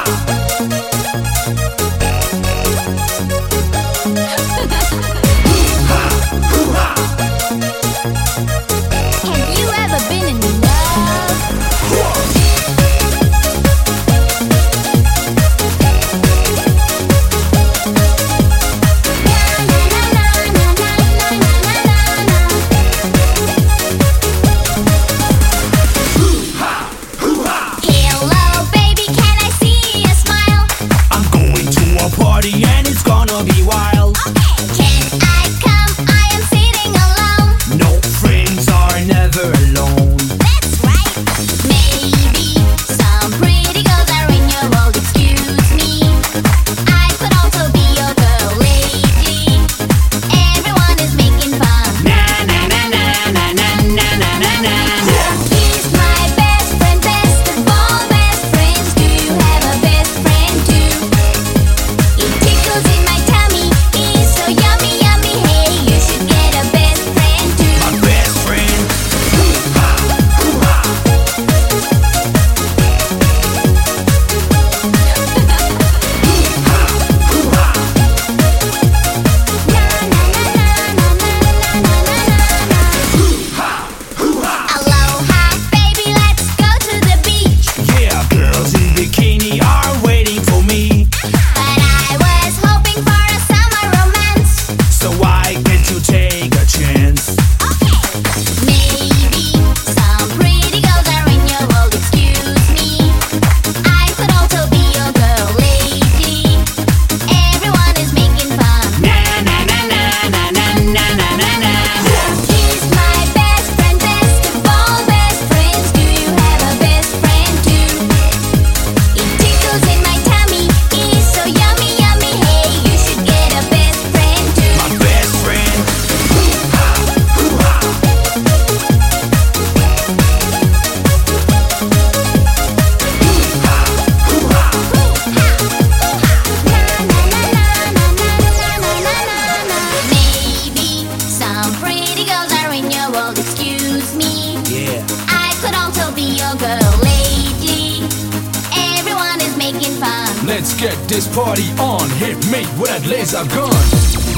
Have you ever been in love? Hello, baby, can I see a smile? I'm going to a party and it's gonna be wild. Can I come? I am sitting alone. No, friends are never alone. That's right. Maybe some pretty girls are in your world. Excuse me. I could also be your girl lately. Everyone is making fun. Na na na na na na na na na na. He's my best friend, best of all best friends. Do you have a best friend too? It tickles in my tummy. He's so yummy, yummy. Hey, you should get a best friend too. My best friend. Aloha, baby, let's go to the beach. Yeah, girls in bikini are waiting for me. But I was hoping for a summer romance. So why can't you take a chance? Maybe some pretty girls are in your world. Excuse me. I could also be your girl lately. Everyone is making fun. Na na na na na na na na na na. He's my best friend, best of all best friends. Do you have a best friend too? It tickles in my tummy. He's so yummy, yummy. Hey, you should get a best friend too. My best friend. Maybe some pretty girls are in your world. Excuse me. Yeah. I could also be your girl lately. Everyone is making fun. Let's get this party on. Hit me with that laser gun.